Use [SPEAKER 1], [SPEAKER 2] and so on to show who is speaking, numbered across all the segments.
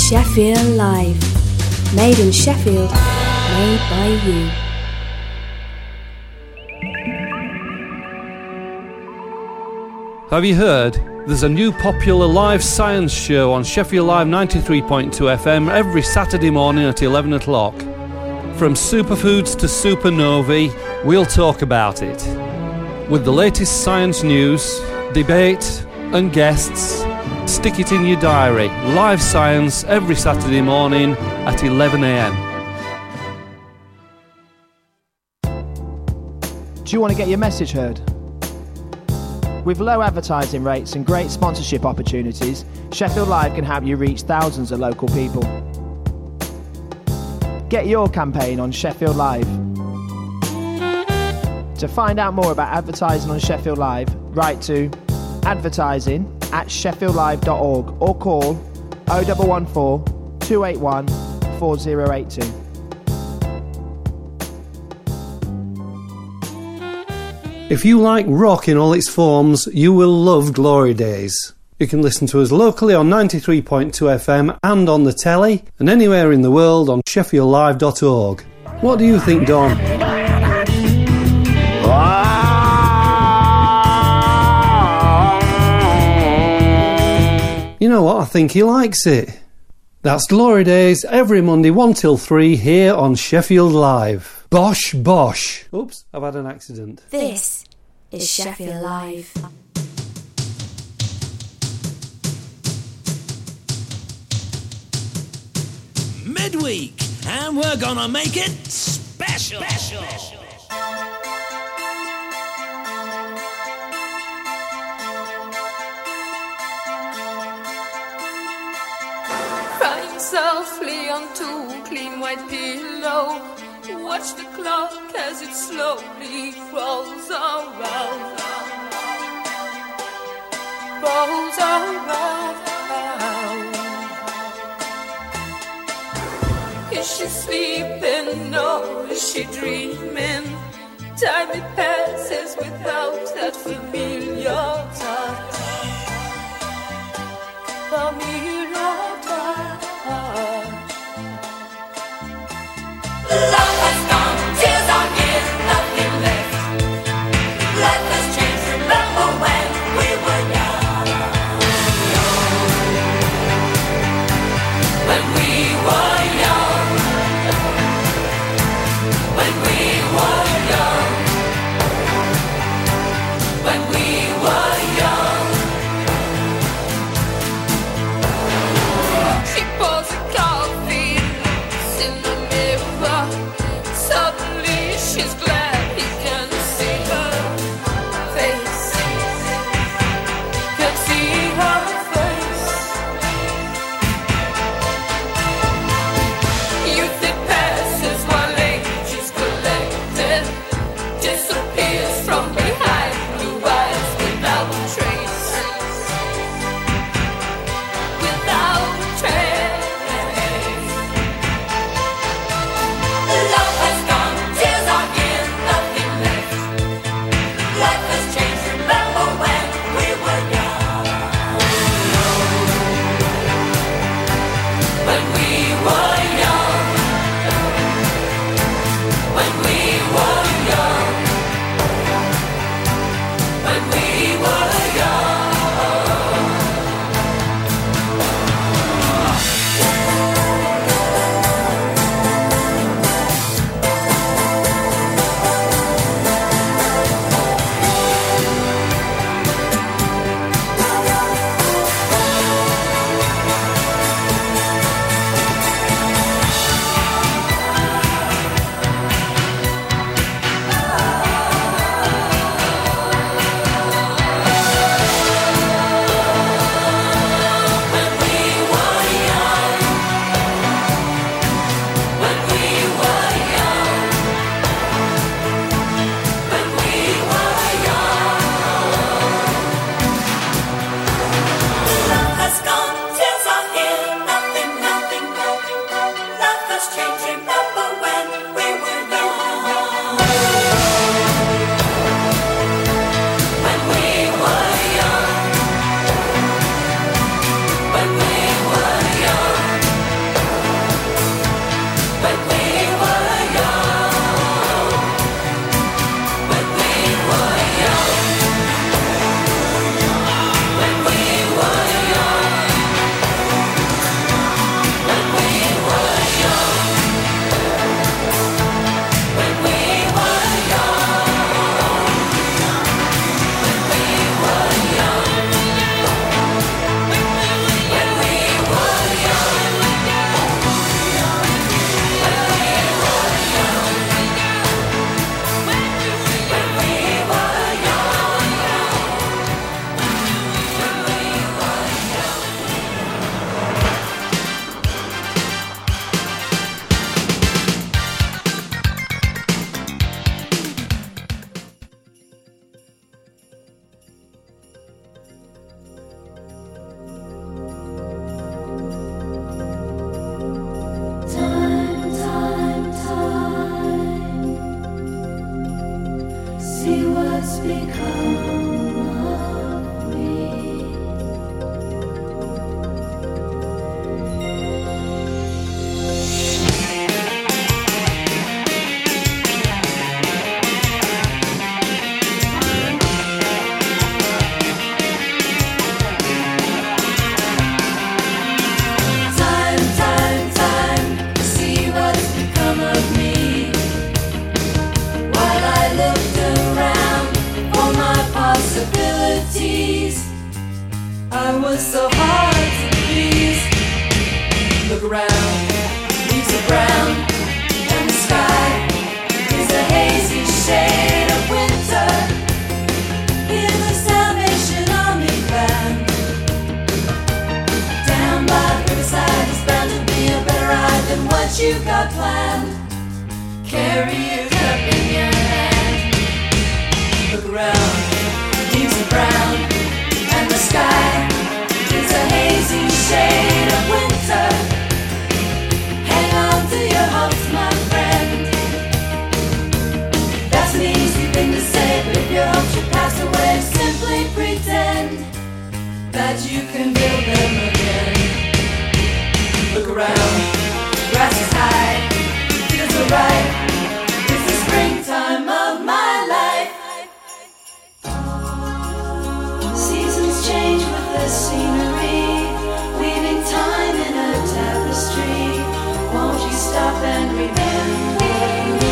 [SPEAKER 1] Sheffield Live. Made in Sheffield, made by you.
[SPEAKER 2] Have you heard? There's a new popular live science show on Sheffield Live 93.2 FM every Saturday morning at 11 o'clock. From superfoods to supernovae, we'll talk about it. With the latest science news, debate and guests, stick it in your diary. Live science every Saturday morning at 11 a.m.
[SPEAKER 3] Do you want to get your message heard? With low advertising rates and great sponsorship opportunities, Sheffield Live can help you reach thousands of local people. Get your campaign on Sheffield Live. To find out more about advertising on Sheffield Live, write to advertising@sheffieldlive.org or call 0114 281 4082.
[SPEAKER 2] If you like rock in all its forms, you will love Glory Days. You can listen to us locally on 93.2 FM and on the telly, and anywhere in the world on sheffieldlive.org. What do you think, Don? You know what? I think he likes it. That's Glory Days every Monday 1 till 3 here on Sheffield Live. Bosh, bosh. Oops, I've had an accident.
[SPEAKER 1] This is Sheffield Live.
[SPEAKER 4] Midweek, and we're gonna make it special.
[SPEAKER 5] Crying softly onto clean white pillow. Watch the clock as it slowly rolls around. Rolls around. Is she sleeping or is she dreaming? Time it passes without that familiar touch. Familiar touch. Love has gone, tears are here, nothing left. Life has changed, remember when we were young. When we were young. When we were young. When we were young. I was so hard to please. Look around, leaves are brown, and the sky is a hazy shade of winter. Hear the Salvation Army band. Down by the riverside is bound to be a better ride than what you got planned. Carry your cup in your hand. Look around, leaves are brown, and the sky is a hazy shade of winter. Hang on to your hopes, my friend. That's an easy thing to say, but if your hopes should pass away, simply pretend that you can build them again. Look around, grass is high, feels alright. It's the springtime of my life. Seasons change with the scenery, weaving time in a tapestry. Won't you stop and remember me?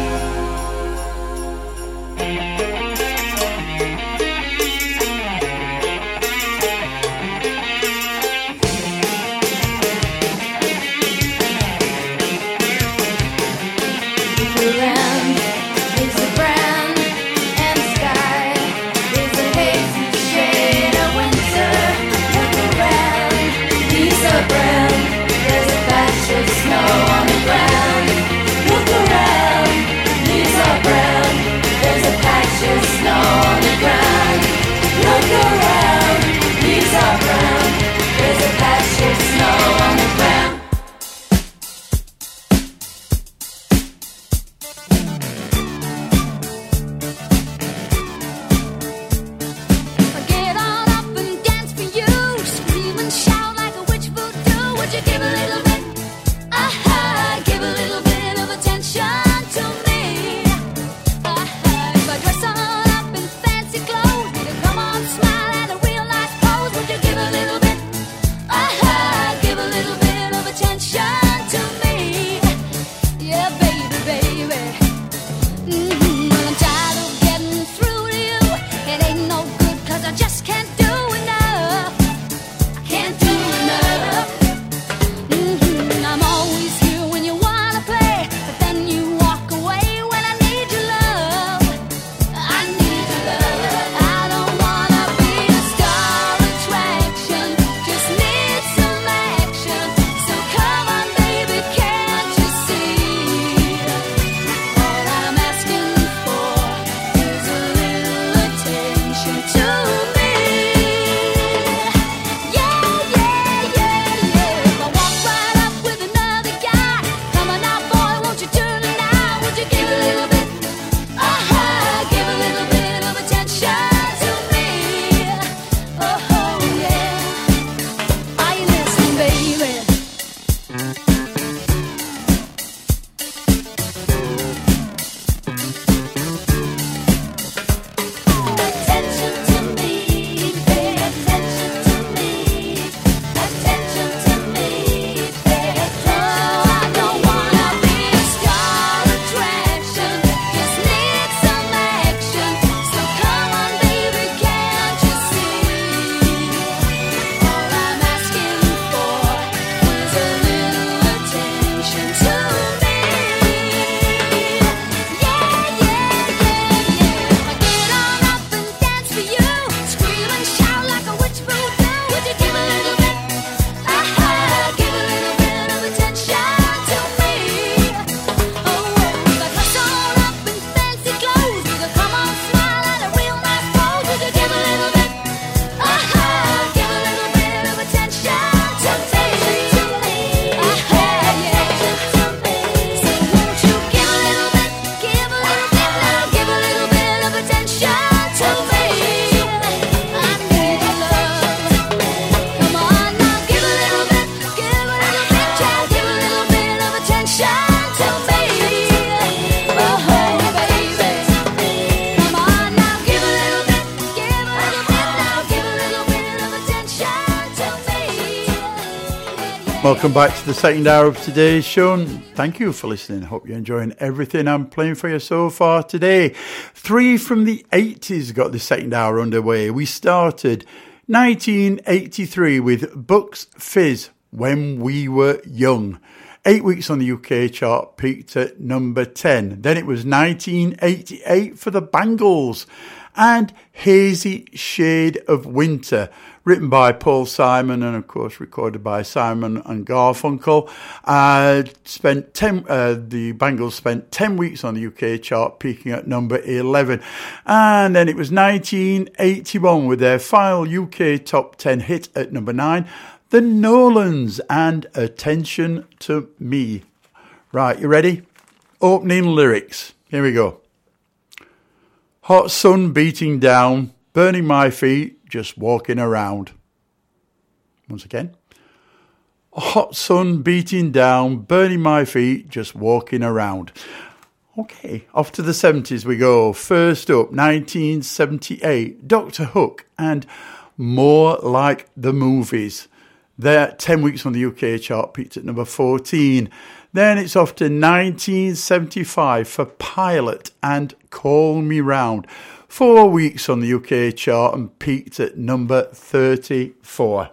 [SPEAKER 6] Welcome back to the second hour of today's show. Thank you for listening. I hope you're enjoying everything I'm playing for you so far today. 3 from the 80s got the second hour underway. We started 1983 with Bucks Fizz, When We Were Young. 8 weeks on the UK chart, peaked at number 10. Then it was 1988 for the Bangles and Hazy Shade of Winter, written by Paul Simon and of course recorded by Simon and Garfunkel. The Bangles spent 10 weeks on the UK chart, peaking at number 11. And then it was 1981 with their final UK top 10 hit at number 9. The Nolans and Attention to Me. Right, you ready? Opening lyrics. Here we go. Hot sun beating down, burning my feet, just walking around. Once again. Hot sun beating down, burning my feet, just walking around. Okay, off to the 70s we go. First up, 1978, Dr. Hook and More Like the Movies. They're 10 weeks on the UK chart, peaked at number 14. Then it's off to 1975 for Pilot and Call Me Round. 4 weeks on the UK chart and peaked at number 34.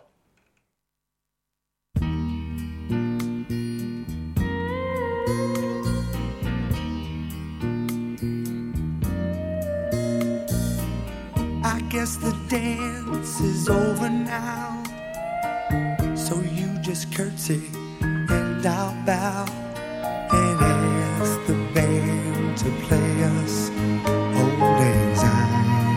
[SPEAKER 7] I guess the dance is over now. So you just curtsy and I'll bow and ask the band to play us Old Lang Syne.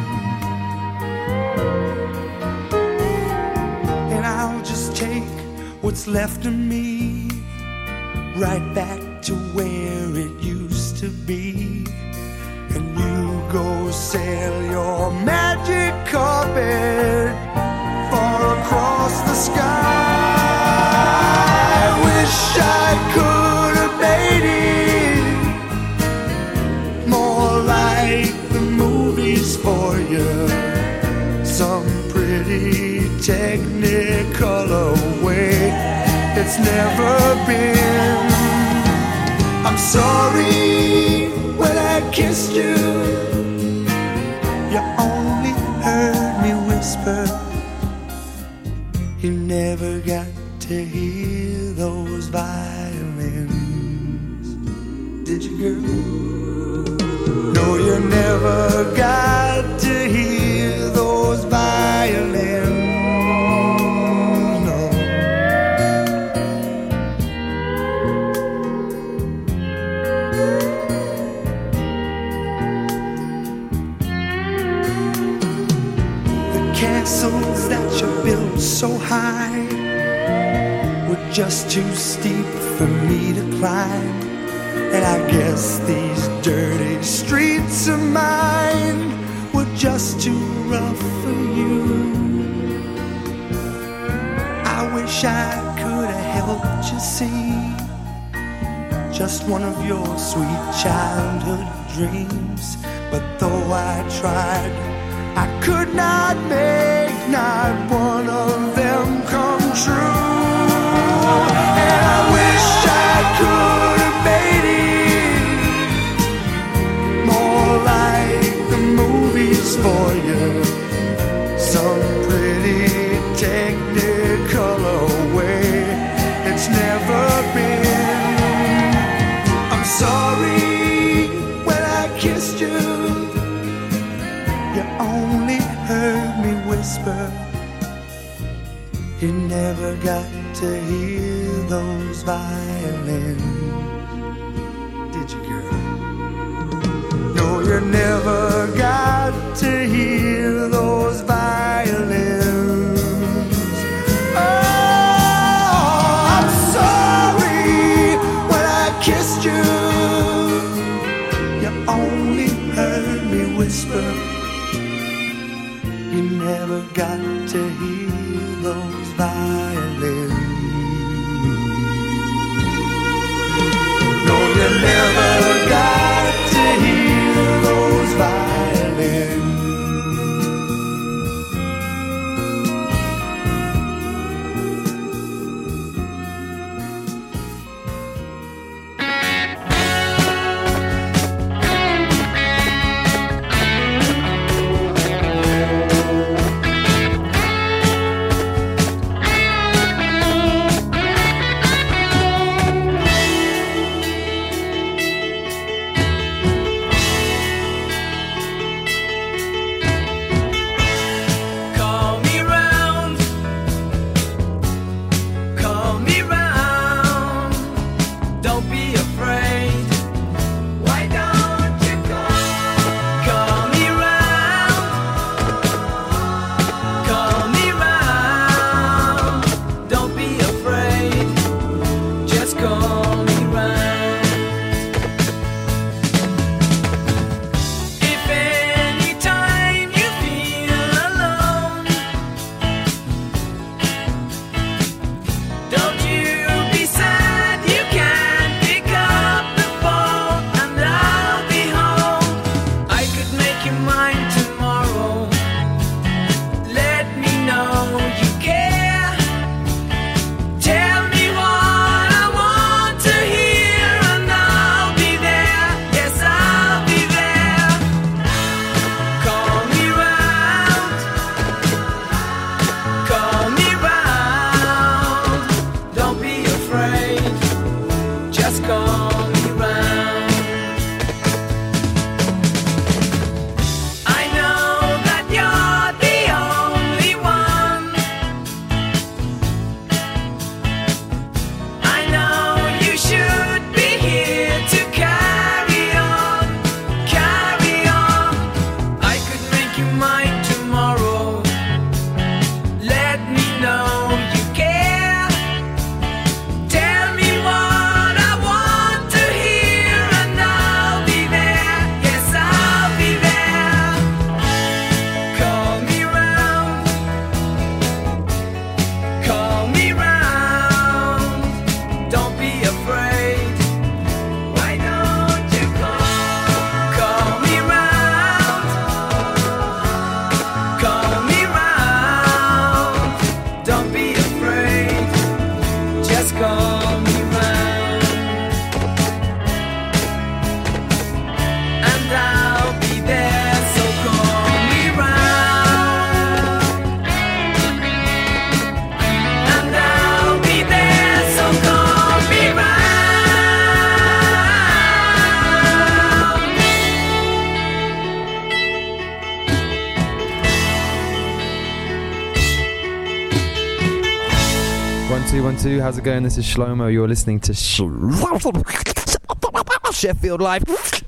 [SPEAKER 7] And I'll just take what's left of me right back to where it used to be. And you go sail your magic carpet far across the sky. I wish I could have made it more like the movies for you. Some pretty technicolor way it's never been. I'm sorry when I kissed you, you only heard me whisper. You never got to hear those violins, did you, girl? No, you never got to hear those violins, no. The castles that you built so high were just too steep for me to climb. And I guess these dirty streets of mine were just too rough for you. I wish I could have helped you see just one of your sweet childhood dreams. But though I tried, I could not make not one of them come true. And I wish I could have made it more like the movies for you. Some pretty technicolor way it's never been. I'm sorry when I kissed you, you only heard me whisper. You never got to hear those violins, did you, girl? No, you never got to hear those violins. Oh, I'm sorry when I kissed you, you only heard me whisper. You never got to hear those violins. No, you never got to hear those violins.
[SPEAKER 5] afraid. Just call me round. I know that you're the only one. I know you should be here to carry on, carry on. I could make you mine tomorrow. Let me know you care. Tell me what I want to hear, and I'll be there. Yes, I'll be there. Call me round. Call me round. Don't be afraid. Why don't you call me round? Call me round. Don't be afraid. Just call me round. And I'll be there, so call me round. And I'll be there, so call me round.
[SPEAKER 8] One, two. How's it going? This is Shlomo. You're listening to Sheffield Live.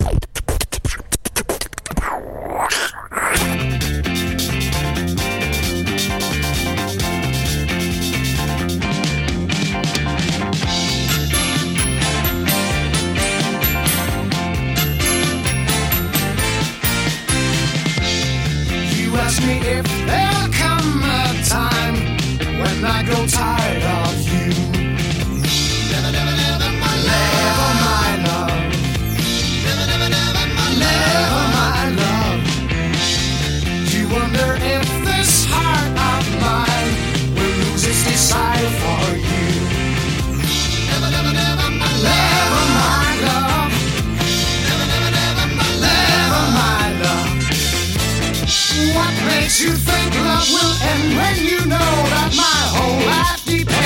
[SPEAKER 7] You ask me if there'll come a time when I grow tired of you. Never, never, never, my love. Never, my love. Never, never, never, my love. Never, my love. You wonder if this heart of mine will lose its desire for you. Never, never, never, my love. Never, my love. Never, never, never, my love. Never, my love. What makes you think love will end when you know that my whole life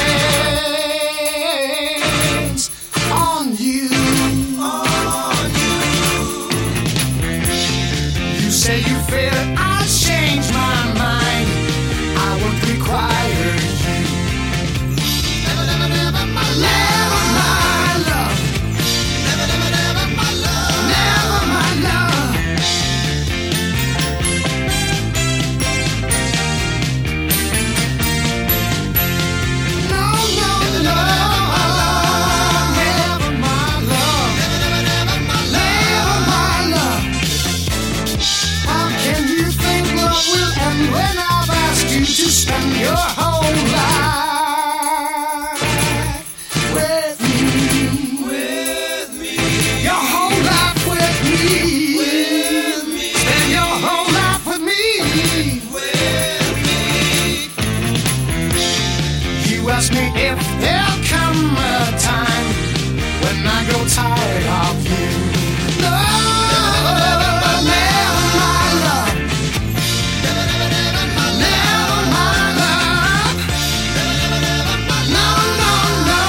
[SPEAKER 7] depends on you? On you. You say you fear I'll change my mind. I won't require you. Never, never, never, my love. Never, my love. Never, never, never, my love. Never, my love. No, no, no. Never, my love. Never, never, my love. Never, my love. How can you think love will end when I've asked you to spend your whole life with me? With me. Your whole life with me. With me. Spend your whole life with me. With me. You ask me if there'll come a time when I grow tired of you. No, never, my love. Never, never, my love. No, no, no.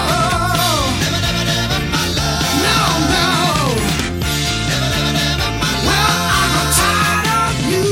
[SPEAKER 7] No, no. Well, I grow tired of you.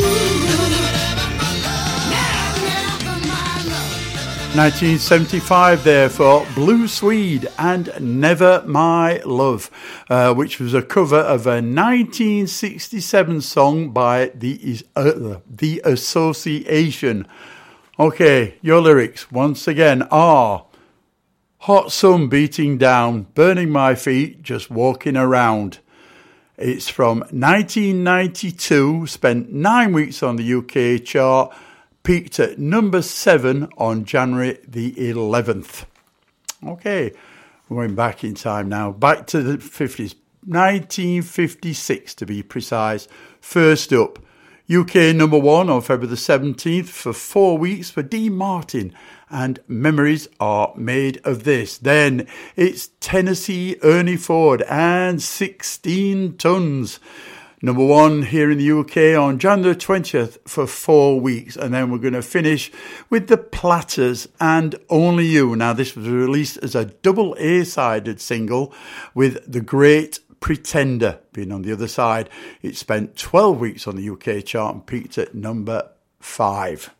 [SPEAKER 7] Never, my love.
[SPEAKER 6] 1975 there for Blue Swede and Never My Love, which was a cover of a 1967 song by the Association. Okay, your lyrics once again are: hot sun beating down, burning my feet, just walking around. It's from 1992, spent 9 weeks on the UK chart, peaked at number 7 on January the 11th. Okay, we're going back in time now, back to the 50s, 1956 to be precise. First up, UK number 1 on February the 17th for 4 weeks for Dean Martin, and Memories Are Made of This. Then it's Tennessee Ernie Ford and 16 Tons. Number 1 here in the UK on January 20th for 4 weeks. And then we're going to finish with the Platters and Only You. Now, this was released as a double A-sided single with The Great Pretender being on the other side. It spent 12 weeks on the UK chart and peaked at number 5.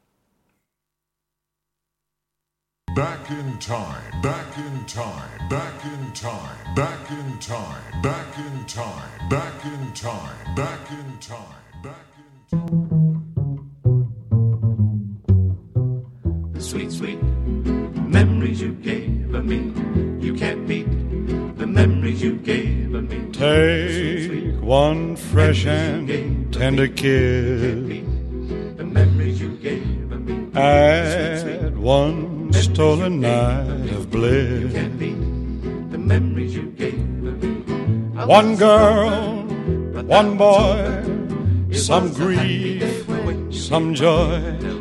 [SPEAKER 9] Back in time, back in time, back in time, back in time, back in time, back in time, back in time, back in time.
[SPEAKER 10] The sweet, sweet memories you gave me, you can't beat the memories you gave me.
[SPEAKER 11] Take one fresh and tender kiss,
[SPEAKER 10] the memories you gave me.
[SPEAKER 11] Add one stolen night of bliss.
[SPEAKER 10] The memories you gave me.
[SPEAKER 11] One girl, one boy, some grief, some joy.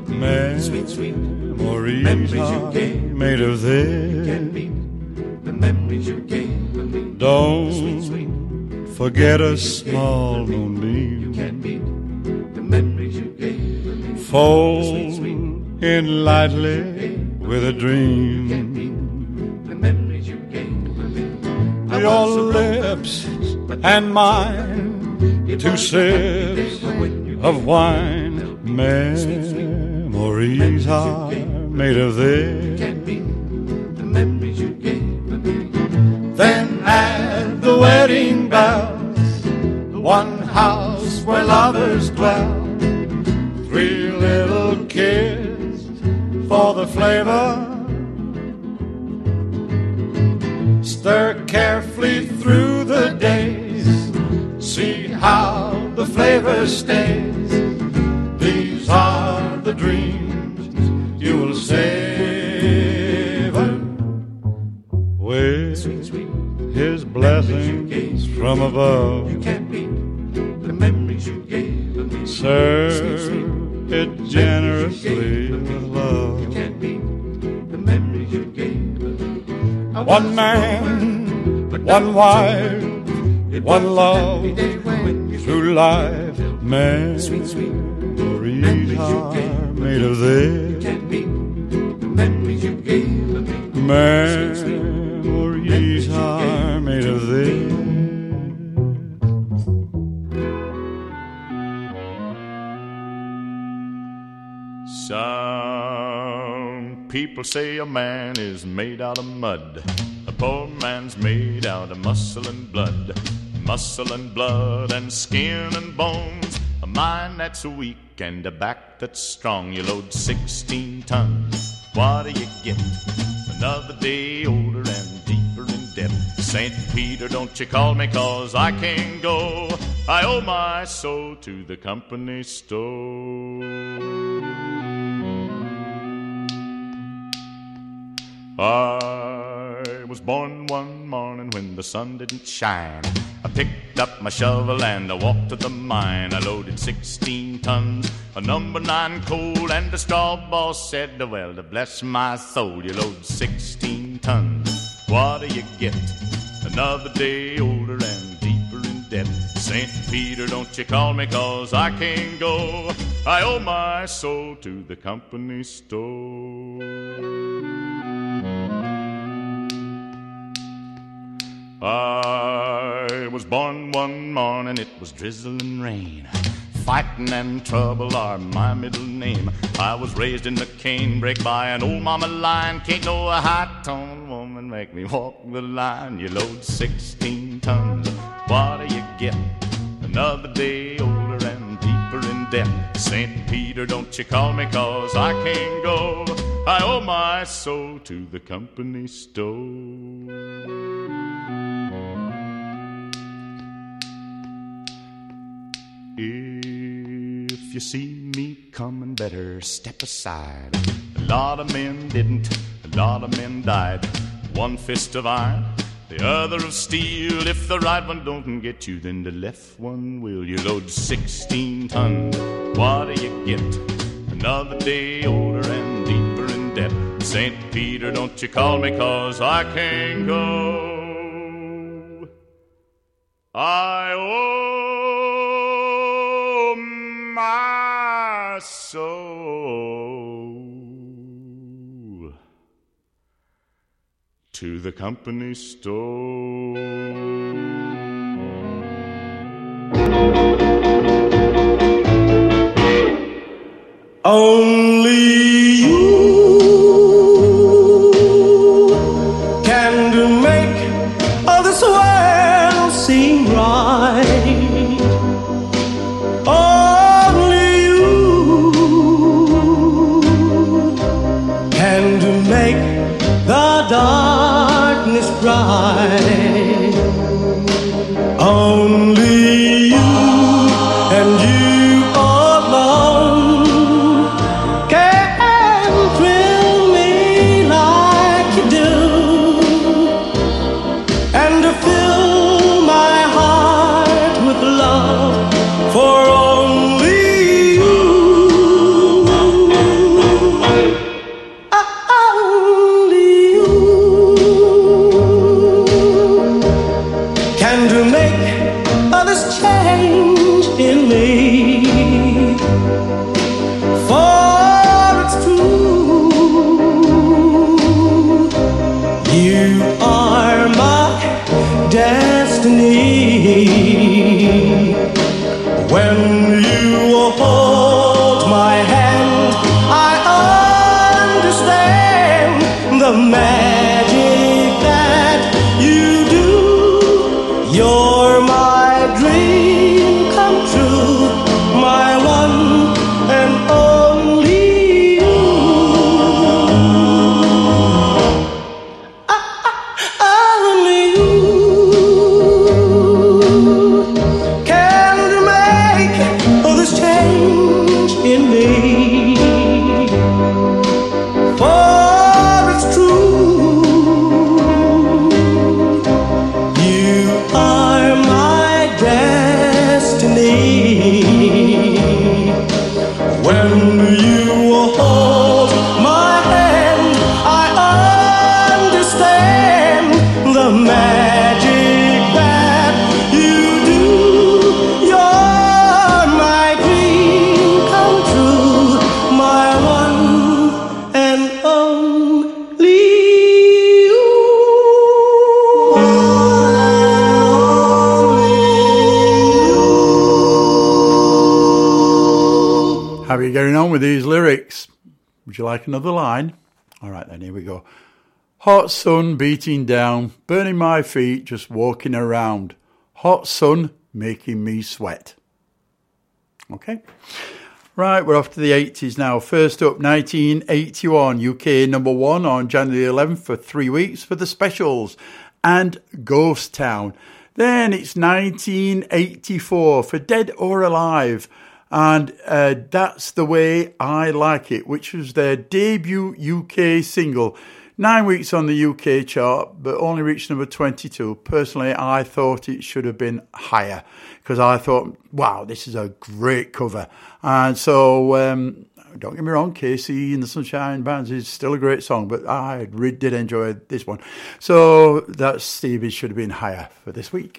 [SPEAKER 11] Memories are made of this.
[SPEAKER 10] The memories you gave me.
[SPEAKER 11] Don't forget a small moonbeam.
[SPEAKER 10] The memories you gave me.
[SPEAKER 11] Fold in lightly with a dream.
[SPEAKER 10] The memories you gave me.
[SPEAKER 11] Your lips and mine, 2 sips of wine. Memories are made of this.
[SPEAKER 10] The memories you gave me.
[SPEAKER 11] Then add the wedding bells, one house where lovers dwell, 3 little kids for the flavor. Stir carefully through the days, see how the flavor stays. These are the dreams you will savor with His blessings from above.
[SPEAKER 10] You can't beat the memories you gave me.
[SPEAKER 11] Serve it generously with love.
[SPEAKER 10] You can't beat the memories you gave me.
[SPEAKER 11] One man, one wife, one love, through life. Memories are made of this.
[SPEAKER 10] You can't beat the memories you gave me.
[SPEAKER 11] Memories are made of this.
[SPEAKER 12] Some people say a man is made out of mud. A poor man's made out of muscle and blood. Muscle and blood and skin and bones. A mind that's weak and a back that's strong. You load 16 tons. What do you get? Another day older and deeper in debt. St. Peter, don't you call me, 'cause I can't go. I owe my soul to the company store. I was born one morning when the sun didn't shine. I picked up my shovel and I walked to the mine. I loaded 16 tons of number 9 coal, and the straw boss said, well, to bless my soul, you load 16 tons. What do you get? Another day older and deeper in debt. St. Peter, don't you call me, 'cause I can't go. I owe my soul to the company store. I was born one morning, it was drizzling rain. Fighting and trouble are my middle name. I was raised in the canebrake by an old mama lion. Can't no high-toned woman make me walk the line. You load 16 tons, what do you get? Another day older and deeper in debt. St. Peter, don't you call me, 'cause I can't go. I owe my soul to the company store. If you see me coming, better step aside. A lot of men didn't, a lot of men died. One fist of iron, the other of steel. If the right one don't get you, then the left one will. You load 16 tons, what do you get? Another day older and deeper in debt. St. Peter, don't you call me, 'cause I can't go. I owe soul to the company store.
[SPEAKER 7] Only you can make all this world seem right. Only you can make the darkness bright. Only you and you
[SPEAKER 6] With these lyrics, would you like another line? All right then, here we go. Hot sun beating down, burning my feet just walking around. Hot sun making me sweat. Okay. Right, we're off to the 80s now. First up, 1981, UK number 1 on January 11th for 3 weeks for the Specials and Ghost Town. Then it's 1984 for Dead or Alive. And That's the Way I Like It, which was their debut UK single. 9 weeks on the UK chart, but only reached number 22. Personally, I thought it should have been higher because I thought, wow, this is a great cover. And so, don't get me wrong, KC and the Sunshine Bands is still a great song, but I really did enjoy this one. So that's Stevie should have been higher for this week.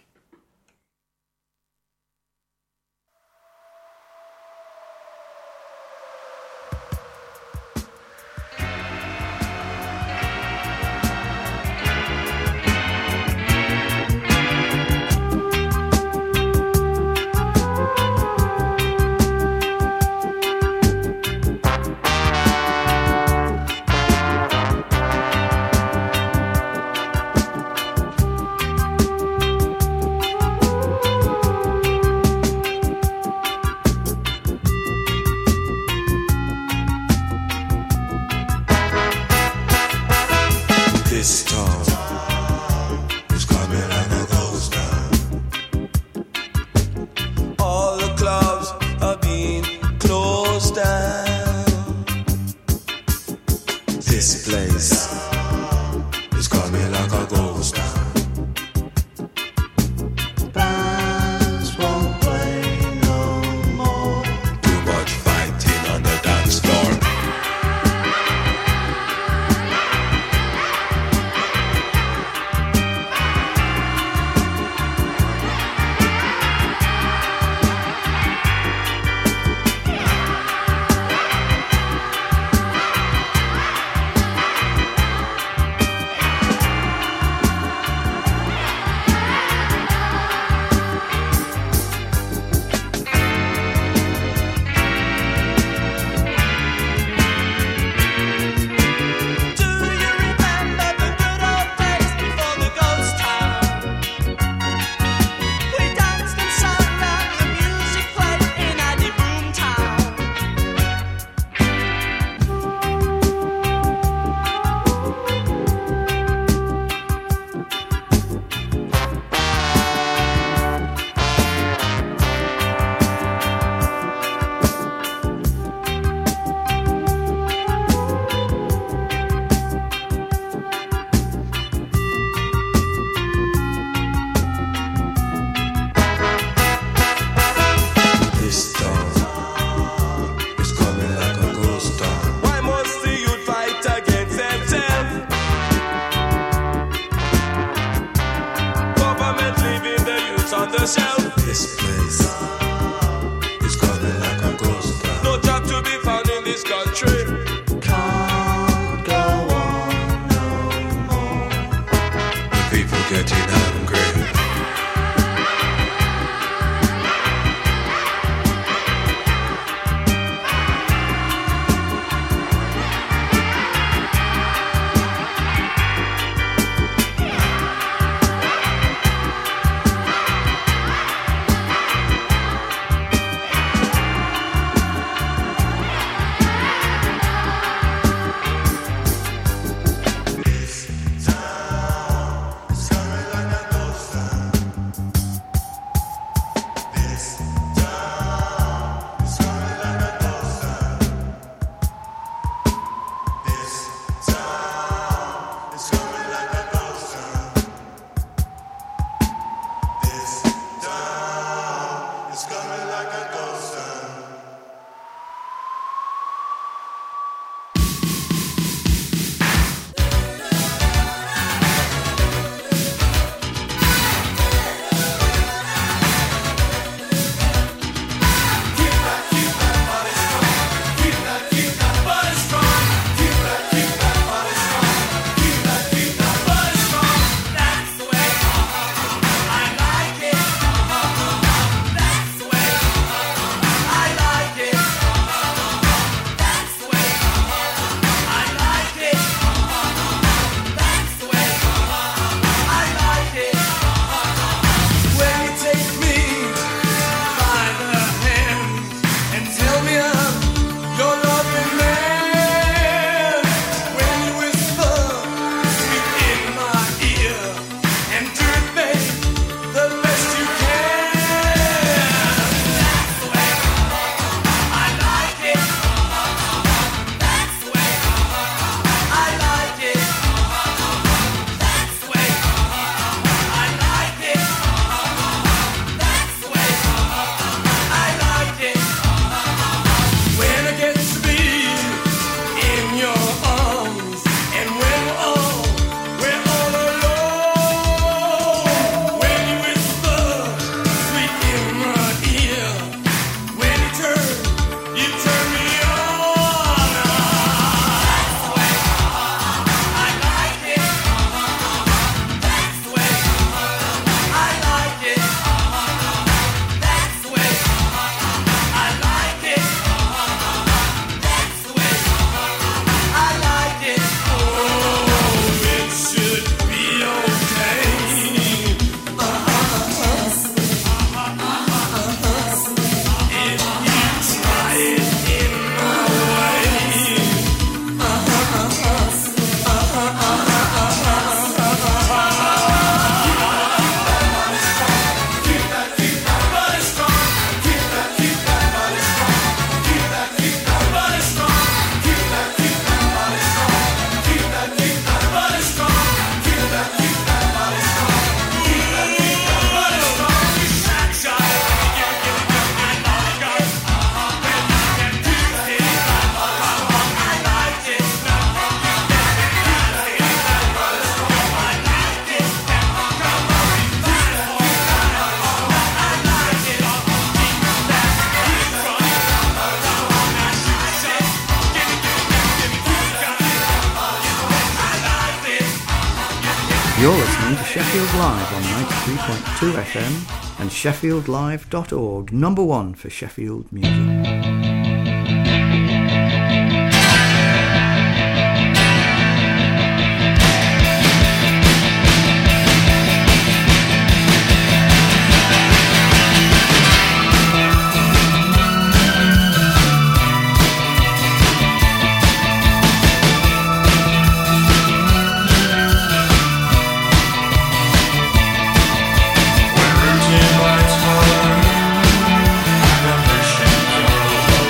[SPEAKER 13] on the shelf.
[SPEAKER 14] This place is coming like a ghost town.
[SPEAKER 13] No job to be found in this country.
[SPEAKER 14] Can't go on no more. The people getting hungry.
[SPEAKER 15] You're listening to Sheffield Live on 93.2 FM and sheffieldlive.org, number one for Sheffield music.
[SPEAKER 16] Where routine lights follow, I got vision go.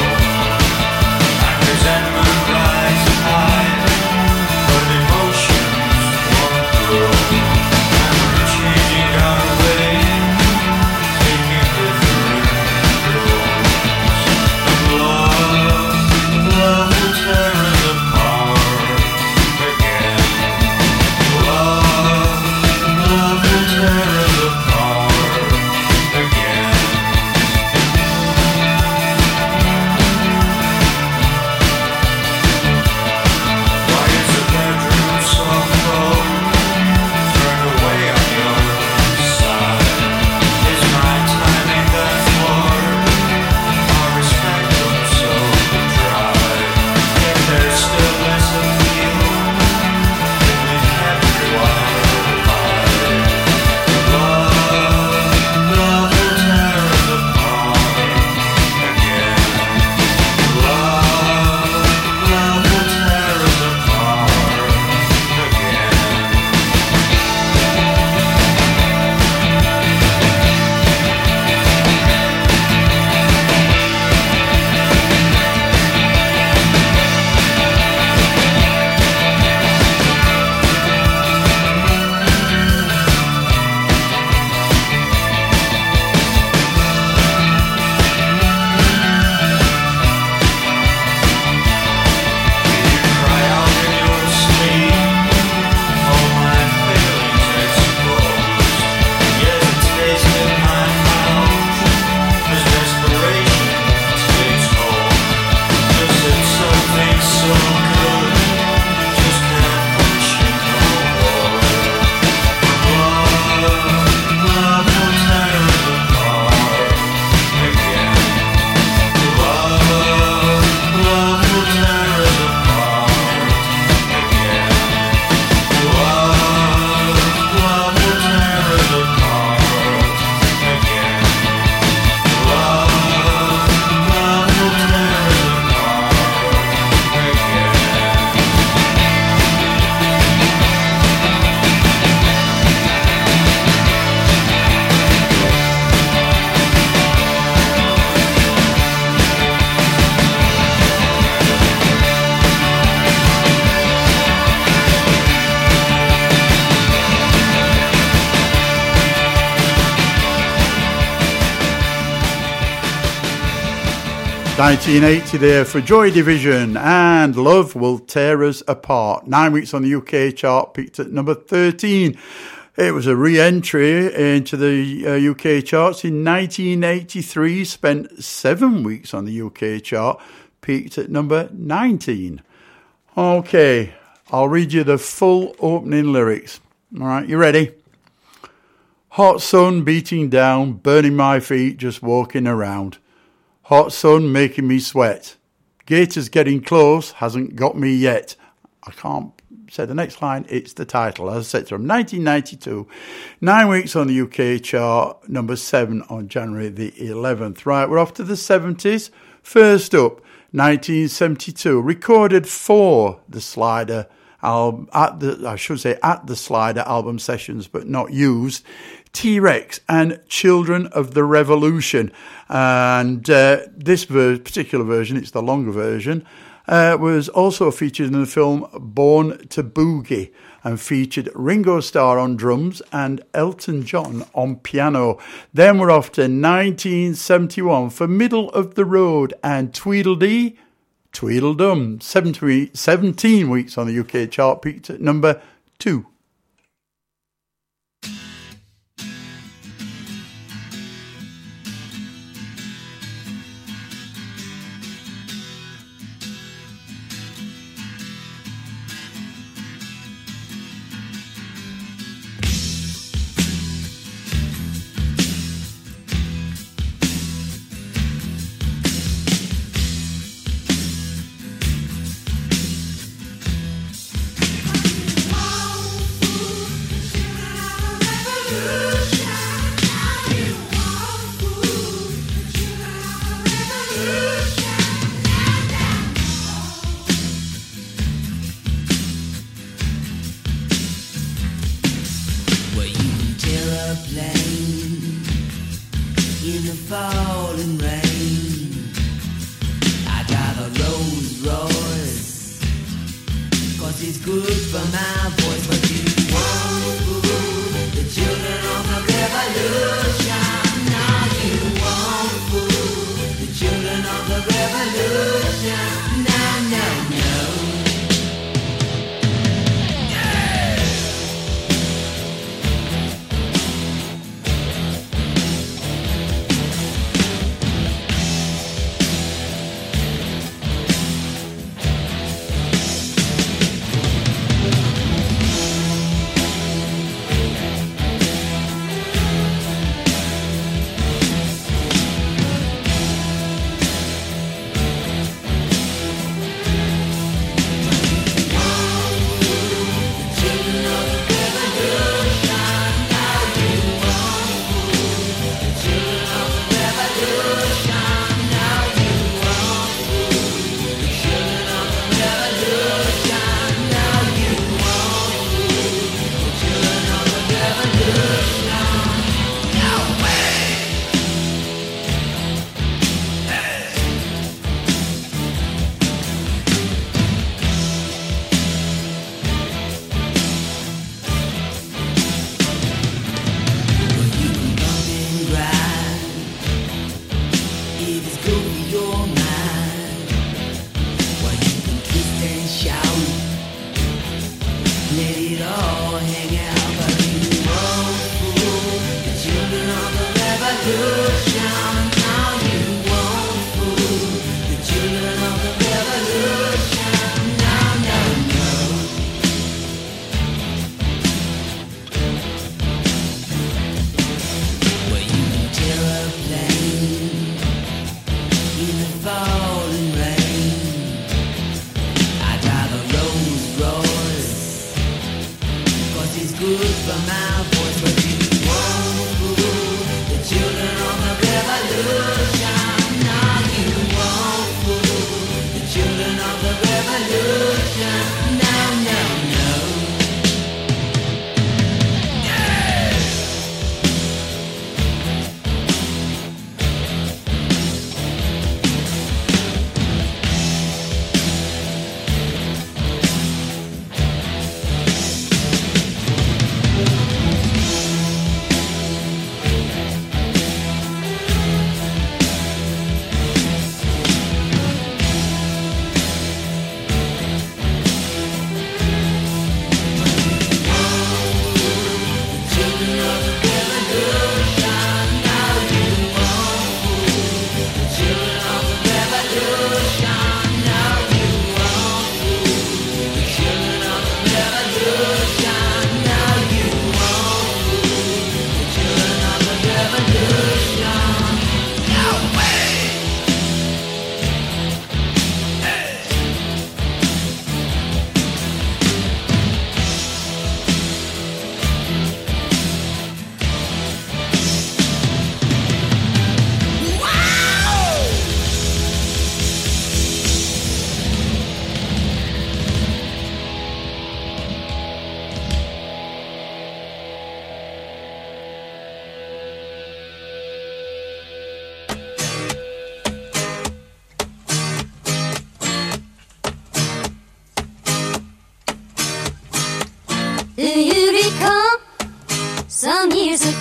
[SPEAKER 6] 1980 there for Joy Division and Love Will Tear Us Apart. 9 weeks on the UK chart, peaked at number 13. It was a re-entry into the UK charts in 1983, spent 7 weeks on the UK chart, peaked at number 19. Okay, I'll read you the full opening lyrics. All right, you ready? Hot sun beating down, burning my feet just walking around. Hot sun making me sweat. Gators getting close, hasn't got me yet. I can't say the next line, it's the title. As I said, from 1992, 9 weeks on the UK chart, number 7 on January the 11th. Right, we're off to the 70s. First up, 1972, recorded for the Slider album, at the Slider album sessions, but not used. T-Rex and Children of the Revolution. And this particular version, it's the longer version, was also featured in the film Born to Boogie and featured Ringo Starr on drums and Elton John on piano. Then we're off to 1971 for Middle of the Road and Tweedledee, Tweedledum. 17 weeks on the UK chart, peaked at number 2.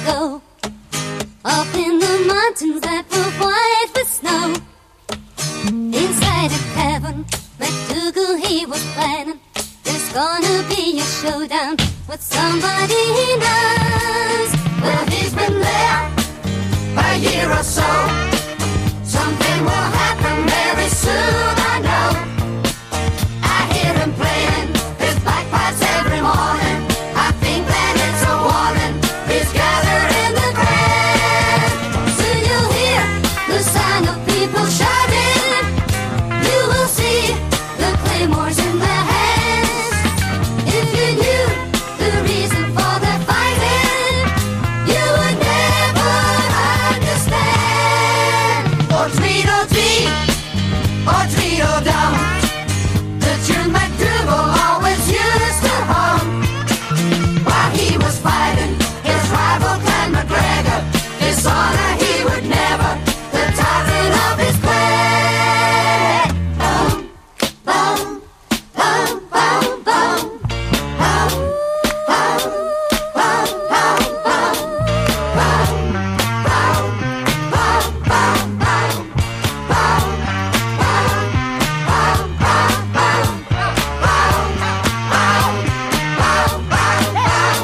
[SPEAKER 16] ago, up in the mountains that were white with snow, inside a cabin, MacDougal, he was planning. There's gonna be a showdown with somebody he knows. Well, he's been there a year or so. Something will happen very soon, I know. I hear him playing his bagpipes every morning. I think that it's a warning. He's gathered in the crowd. Soon you'll hear the sound of people shouting. You will see the claymores in their hands. If you knew the reason for their fighting, you would never understand. Or Tweedledee, or Tweedledum, the tune MacDougal always used to hum while he was fighting his rival Clan MacGregor. Dishonor he would never, the titan of his clan. Bum, bum, bum, bum, bum. Bum, bum, bum, bum, bum. Bum, bum, bum, bum, bum. Bum, bum, bum, bum, bum. Bum, bum, bum, bum, bum.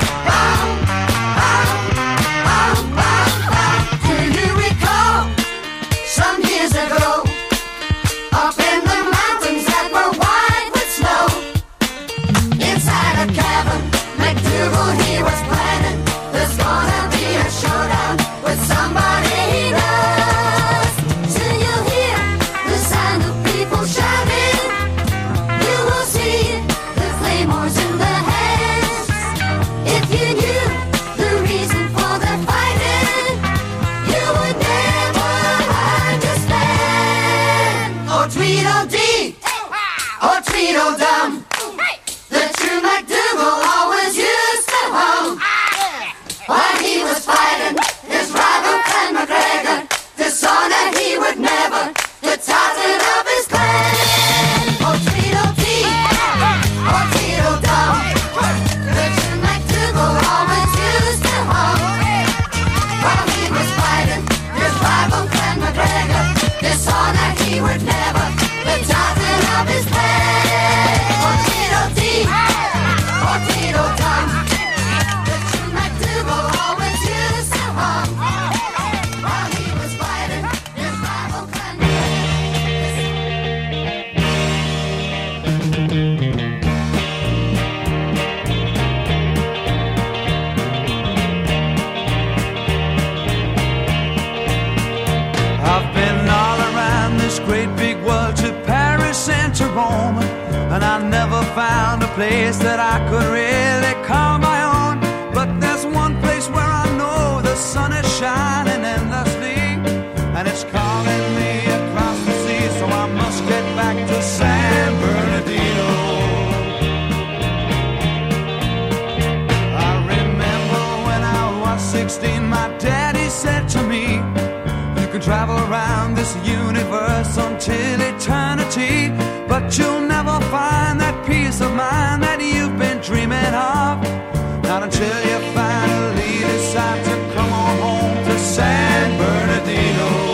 [SPEAKER 16] Do you recall some years ago, up in the mountains that were white with snow, inside a cabin, MacDougal, he was planning. There's gonna be a showdown with somebody he knows. Soon you'll hear the sound of people shouting. You will see the claymores in their hands. If you knew the reason for their fighting, you would never understand. Oh, Tweedledee, oh, Tweedledum, the true MacDougal always used to hum while he was fighting his rival Clan MacGregor. Dishonor he would never, the titan of his clan. Oh, Tweedledee, oh, Tweedledum, the true MacDougal always used to hum while he was fighting his rival Clan MacGregor. Dishonor he would never, the titan of his clan. Oh, Tweedledee, oh, Tweedledum, the true MacDougal always used to hum while he was fighting his rival Clan
[SPEAKER 17] I've been all around this great big world, to Paris and to Rome, and I never found a place that I could really call my own. But there's one place where I know the sun is shining endlessly, and it's calling me across the sea, so I must get back to San Bernardino. I remember when I was 16, my daddy said to me, you can travel around this universe until eternity, but you'll never find that peace of mind that you've been dreaming of, not until you finally decide to come on home to San Bernardino.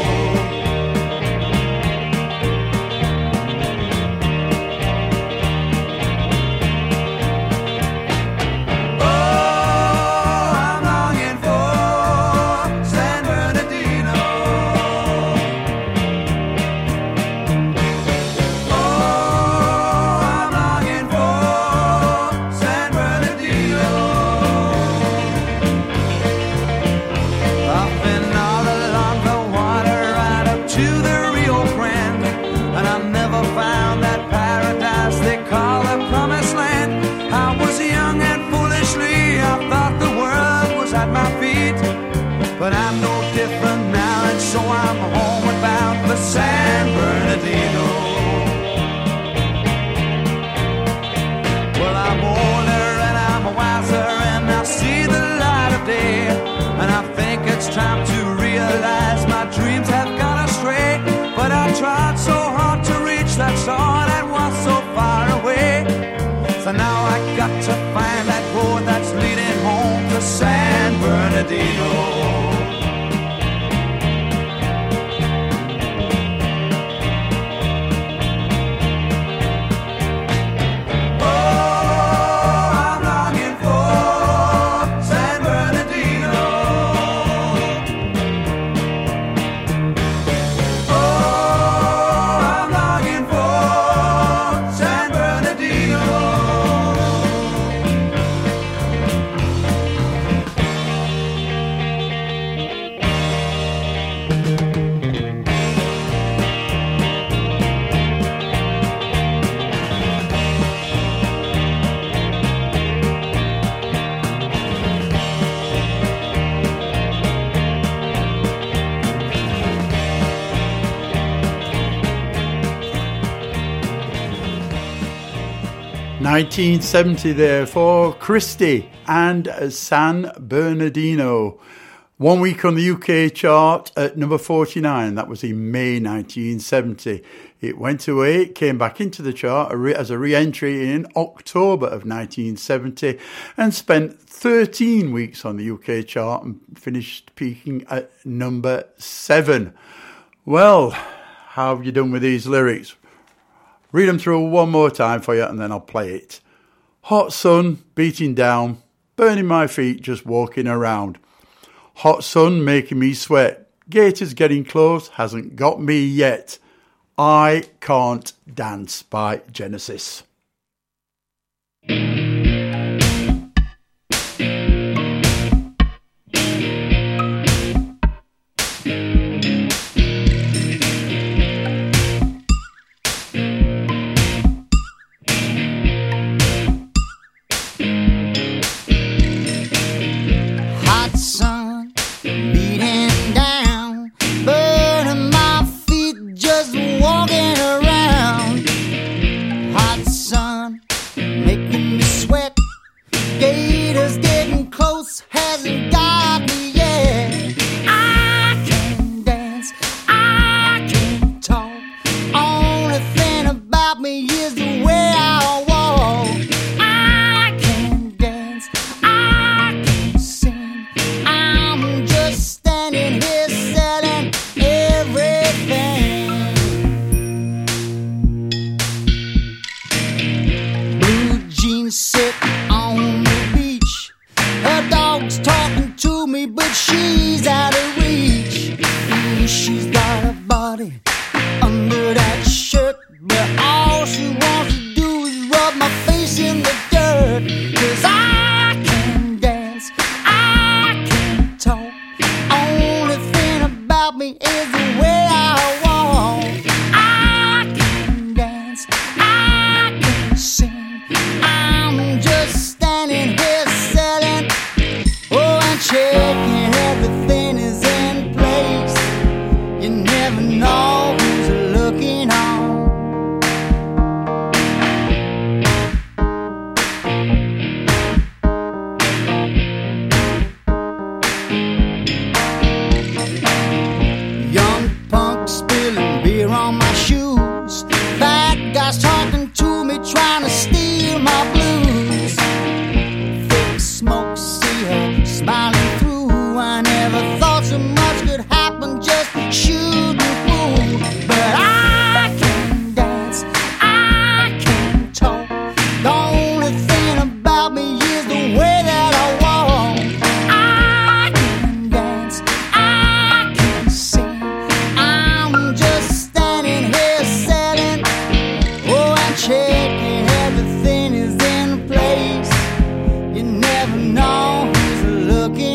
[SPEAKER 17] But I'm no different now, and so I'm homeward bound for San Bernardino. Well, I'm older and I'm wiser, and I see the light of day, and I think it's time to realize my dreams have gone astray. But I tried so hard to reach that star that was so far away, so now I got to find that road that's leading home to San Bernardino. Bernardino.
[SPEAKER 6] $1970 there for Christie and San Bernardino. 1 week on the UK chart at number 49. That was in May 1970. It went away, it came back into the chart as a re-entry in October of 1970 and spent 13 weeks on the UK chart and finished peaking at number 7. Well, how have you done with these lyrics? Read them through one more time for you and then I'll play it. Hot sun beating down, burning my feet just walking around. Hot sun making me sweat. Gators getting close, hasn't got me yet. I Can't Dance by Genesis.
[SPEAKER 18] Everything is in place. You never know who's looking.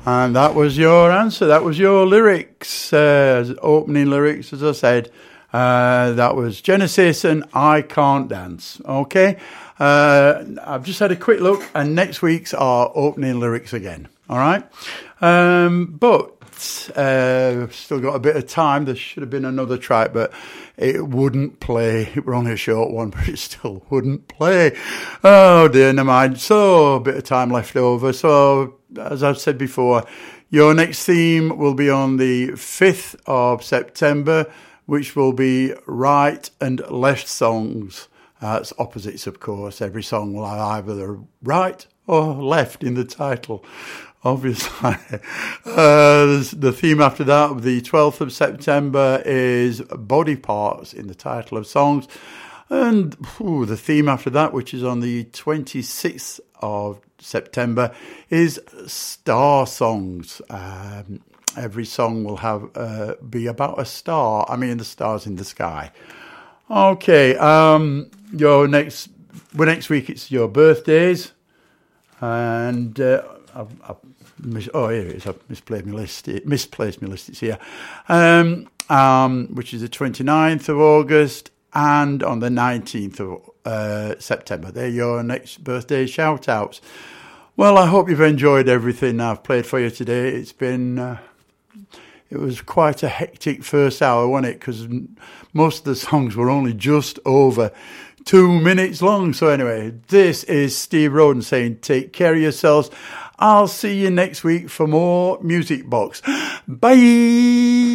[SPEAKER 6] And that was your answer. That was your lyrics, opening lyrics, as I said. That was Genesis and I Can't Dance. Okay. I've just had a quick look, and next week's are opening lyrics again. All right. But still got a bit of time. There should have been another track, but it wouldn't play. It were only a short one, but it still wouldn't play. Oh dear, never mind. So a bit of time left over. So as I've said before, your next theme will be on the 5th of September, which will be right and left songs. It's opposites, of course. Every song will have either the right or left in the title, obviously. The theme after that, the 12th of September, is body parts in the title of songs. And the theme after that, which is on the 26th of September, is star songs. Every song will have be about a star. I mean, the stars in the sky. Okay, next week it's your birthdays, and here it is. I've misplaced my list. It's here, which is the 29th of August and on the 19th of September. They're your next birthday shout-outs. Well, I hope you've enjoyed everything I've played for you today. It's been... It was quite a hectic first hour, wasn't it? Because most of the songs were only just over 2 minutes long. So anyway, this is Steve Roden saying take care of yourselves. I'll see you next week for more Music Box. Bye!